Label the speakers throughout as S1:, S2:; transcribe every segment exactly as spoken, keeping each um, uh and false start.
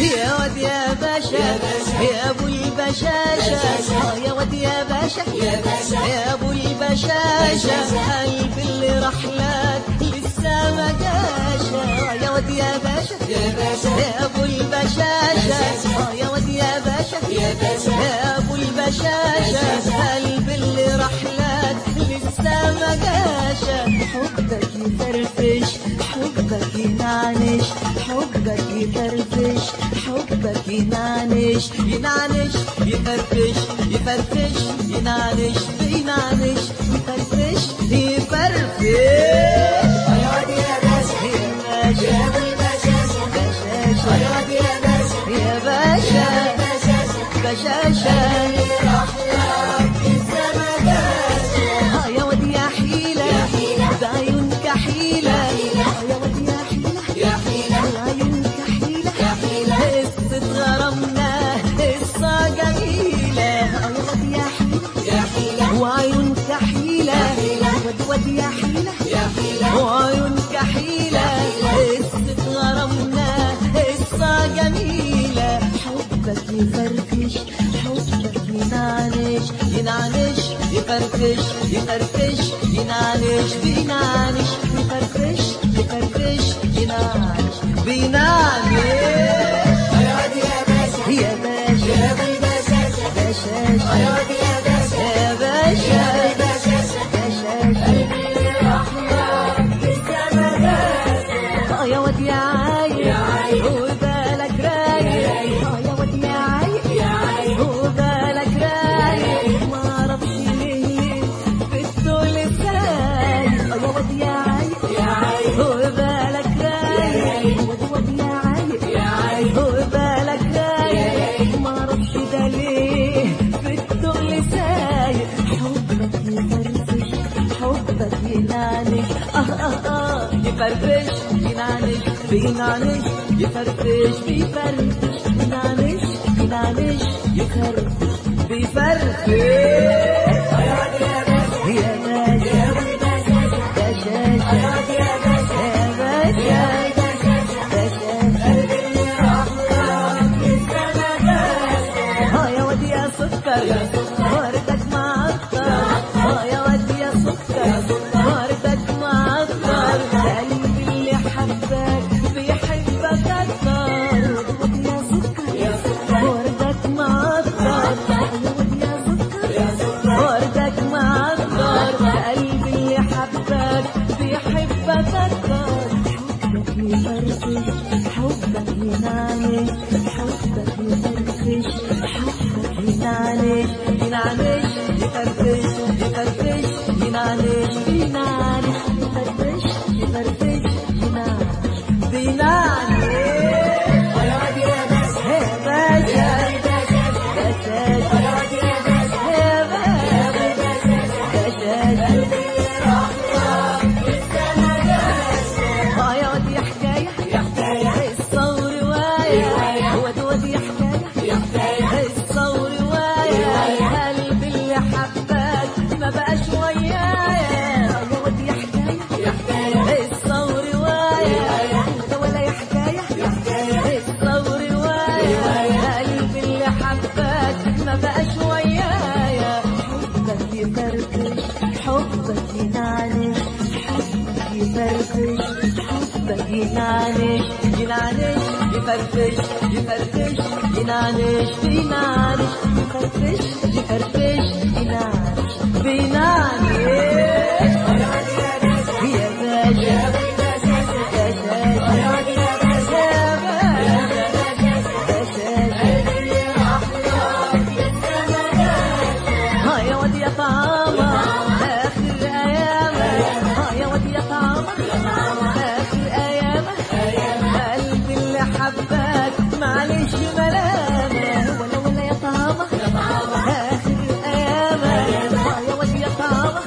S1: يا واد يا باشا يا ابو البشاشة يا واد يا باشا يا ابو البشاشة قلب اللي راح لك لسه ما جاشة يا واد يا باشا يا ابو البشاشة يا واد يا باشا يا ابو البشاشة قلب اللي راح لك لسه ما جاشة حبك يفرفش حبك ينعنش حبك يفرفش حبك ينعنش ينعنش يفرفش يفرفش ينعنش ينعنش يفرفش يفرفش
S2: يا واد يا باشا يا ابو البشاشة
S1: بشاشة
S2: يا واد يا باشا
S1: يا باشا
S2: بشاشة
S1: بشاشة
S2: راح لك لسه ما جاشة
S1: يا واد يا حيلة بعيونك حيلة يا واد يا حيلة
S2: يا حيلة
S1: بعيونك حيلة
S2: يا حيلة
S1: قصة غرامنا قصة جميلة يا واد يا حيلة
S2: يا حيلة
S1: وعيونك حيلة
S2: حيلة.
S1: واد واد يا حيلة
S2: يا حيلة
S1: وعيونك حيلة قصة غرامنا قصة جميلة حبك يفرفش حبك ينعنش ينعنش يفرفش يفرفش ينعنش بينعنش يفرفش يفرفش ينعنش بينعنش
S2: يا واد يا باشا
S1: يا باشا
S2: يا ابو البشاشة
S1: بشاشة
S2: يا واد يا باشا
S1: يا باشا
S2: البشاشة
S1: بشاشة
S2: راح لك لسه ما جاشة
S1: اه يا واد يا عايق
S2: يا عايق.
S1: وبالك رايق اه يا واد يا عايق
S2: يا عايق
S1: وبالك رايق ما اعرفش ليه في الدول سايق اه يا واد يا عايق
S2: يا عايق
S1: وبالك رايق واد واد يا عايق
S2: يا عايق
S1: وبالك رايق ما اعرفش ده ليه في الدول سايق حبك يفرفش حبك ينعنش اه اه اه يفرفش ينعنش بينعنش يفرفش بيفرفش ينعنش ينعنش يفرفش بيفرفش
S2: يا واد يا باشا
S1: يا باشا
S2: يا ابو البشاشة
S1: بشاشة
S2: يا واد يا باشا
S1: يا باشا
S2: البشاشة
S1: بشاشة
S2: اللي راح لك لسه ما جاشة
S1: اه يا واد يا سكر وردك معطر اه يا واد يا سكر وردك معطر قلبي اللي حبك بيحبك اكتر واد يا سكر وردك معطر يا واد يا سكر وردك معطر قلبي اللي حبك بيحبك اكتر حبك يفرفش حبك ينعنش حبك يفرفش حبك ينعنش ينعنش يفرفش يفرفش ينعنش ينعنش يفرفش يفرفش ينعنش بينعنش
S2: يا واد يا باشا
S1: يا باشا بشاشة
S2: يا واد يا باشا
S1: يا باشا بشاشة
S2: راح لك لسه ما جاشة
S1: اه يا واد يا حكاية
S2: يا حكاية
S1: قصة ورواية واد واد يا حكاية
S2: يا حكاية
S1: قصة ورواية قلبي اللي حبك ما بقاش ويايا يا واد يا حكاية
S2: يا حكاية
S1: قصة ورواية ده ولا يا حكاية
S2: يا حكاية
S1: قصة ورواية قلبي اللي حبك ما بقاش ويايا حبك يفرفش حبك ينعنش حبك يفرفش حبك ينعنش ينعنش يفرفش يفرفش ينعنش بينعنش يفرفش يفرفش ينعنش بينعنش
S2: يا واد يا باشا
S1: يا باشا
S2: يا ابو البشاشة
S1: بشاشة
S2: يا واد يا باشا
S1: يا باشا بشاشة
S2: اللي راح لك لسه ما جاشة
S1: ها يا واد يا طعامة آخر أيامك ها يا واد يا طعامة آخر أيامك قلبي اللي حبك معلش ملامة ولا ولا يا طعامة آخر أيامك ها يا واد يا طعامة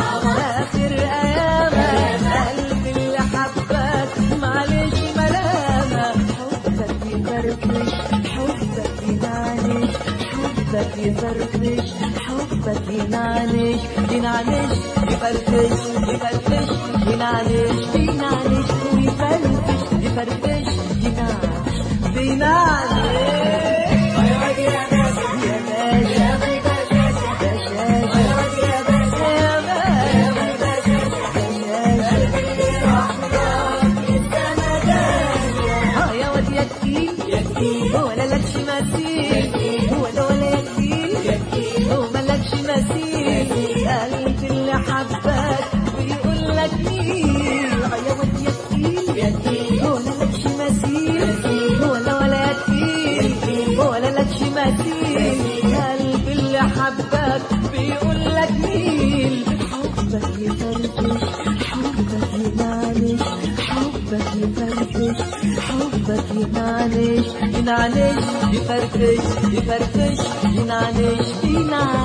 S1: آخر أيامك قلبي اللي حبك معلش ملامة حبك يفرفش حبك ينعنش حبك يفرفش حبك ينعنش ينعنش يفرفش يفرفش ينعنش ينعنش ويفرفش يفرفش ينعنش بينعنش
S2: يا واد يا باشا
S1: يا باشا
S2: يا ابو البشاشة
S1: بشاشة
S2: يا واد يا باشا
S1: يا
S2: يا
S1: باشا
S2: ابو البشاشة
S1: بشاشة
S2: اللي راح مضاك السما جاية
S1: اه يا واد يا كتير
S2: يا كتير
S1: ولا لكش مثيل ولا ولا يا كتير وملكش مثيل قلبي اللي حبك بيقول لك مين اه يا واد يا كتير
S2: يا كتير
S1: ولا لكش مثيل ولا ولا يا كتير ولا لكش مثيل قلبي اللي حبك بيقول لك مين حبك يفرفش حبك ينعنش حبك يفرفش حبك ينعنش ينعنش يفرفش يفرفش ينعنش ينعنش